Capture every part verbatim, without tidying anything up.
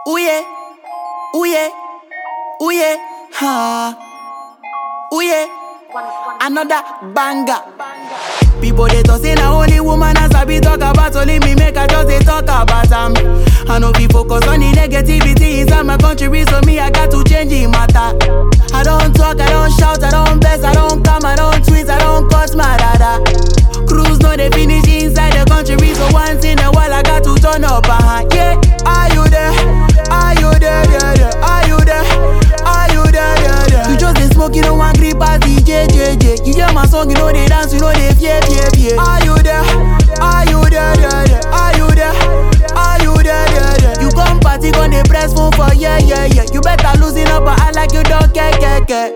Ooh yeah, ooh yeah, ooh yeah, ha. Ooh yeah, another banger. People they talk say na only woman as I be talk about, only me make I just they talk about them. I know we focus on the negativity inside my country, so me I got to change the matter. I don't talk, I don't shout, I don't best, I don't come, I don't tweet, I don't cuss my dada. Cruise no they finish inside the country, so once in a while I got to turn up uh-huh. Yeah, are you there? Are you there? Yeah, yeah. Are you there? Are you there? Yeah, yeah. You just they smoke, you don't want grip as D J, J J. You hear my song, you know they dance, you know they fear, fear, fear. Are you there? Are you there? Yeah, yeah. Are you there? Are you there? Yeah, yeah. You come party, gon' they press phone for yeah, yeah, yeah. You better losing up, but I like you don't care, care, care.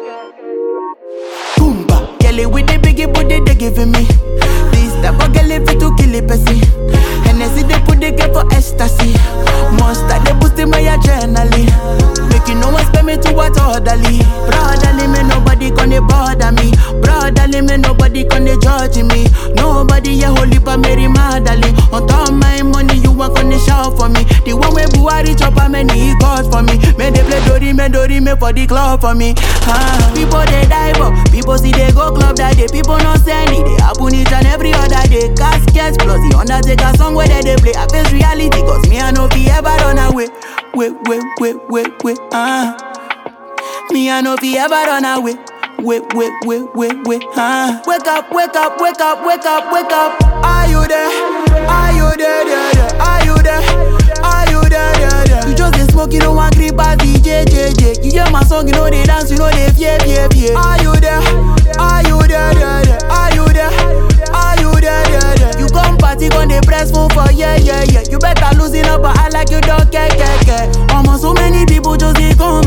Boomba, girl it with the biggie booty they giving me. This type of girl if it to kill it, pussy. And I see they put the girl for ecstasy. Monster they boosting my adrenaline. Making no one spend me to what orderly. Brotherly me nobody gonna bother me. Brotherly me nobody gonna judge me. Nobody yeah holy pa Mary Magdalene. On top of my money you want gonna shout for me. The one way Buhari chop a many God for me. Me they play Dori me Dori me for the club for me. Ah, people they die but people see they go club that day. People not send it. They happen each and every other day. Caskets plus the Undertaker song where they, they play. I face reality cause me I know fi ever run away. Wait, wait, wait, wait, wait, ah. Me I know fi ever run away. Wait, wait, wait, wait, wait, ah. Wake up, wake up, wake up, wake up, wake up. Are you there? Are you there? Yeah, yeah. Are you there? Are you there? Yeah, yeah. You just they smoke, you don't want grip as D J, J J. You hear my song, you know they dance, you know they fear, fear, fear. Are you there? Are you there? Yeah, yeah. Are you there? Are you there? Yeah, yeah. You come party, gon' they press phone for yeah, yeah, yeah. You better losing up, but I like you don't care, care, care. Almost so many people just they come